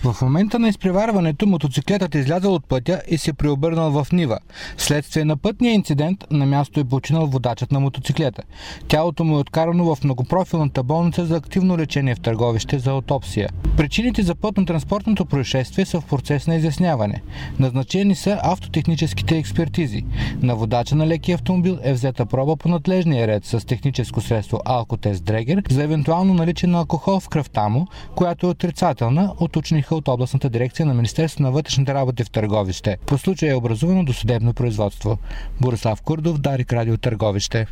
В момента на изпреварването мотоциклетът е излязъл от пътя и се преобърнал в нива. Вследствие на пътния инцидент на място е починал водачът на мотоциклета. Тялото му е откарано в многопрофилната болница за активно лечение в Търговище за аутопсия. Причините за пътно-транспортното происшествие са в процес на изясняване. Назначени са автотехническите експертизи. На водача на лекия автомобил е взета проба по надлежния ред с техническо средство алкотест Дрегер за евентуално наличие на алкохол в кръвта му, която е отрицателна, уточниха от областната дирекция на Министерството на вътрешните работи в Търговище. По случая е образувано досъдебно производство. Борислав Курдов, Дарик радио Търговище.